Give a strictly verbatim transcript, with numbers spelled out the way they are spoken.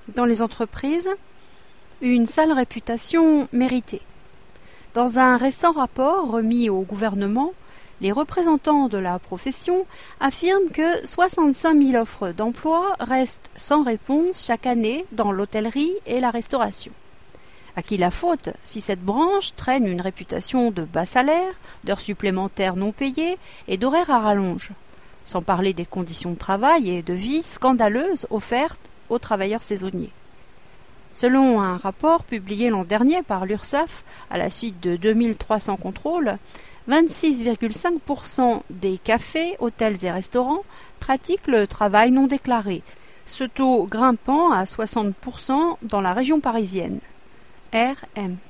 Dans les entreprises, une sale réputation méritée. Dans un récent rapport remis au gouvernement, les représentants de la profession affirment que soixante-cinq mille offres d'emploi restent sans réponse chaque année dans l'hôtellerie et la restauration. À qui la faute si cette branche traîne une réputation de bas salaire, d'heures supplémentaires non payées et d'horaires à rallonge, sans parler des conditions de travail et de vie scandaleuses offertes aux travailleurs saisonniers. Selon un rapport publié l'an dernier par l'URSSAF à la suite de deux mille trois cents contrôles, vingt-six virgule cinq pour cent des cafés, hôtels et restaurants pratiquent le travail non déclaré, ce taux grimpant à soixante pour cent dans la région parisienne. R M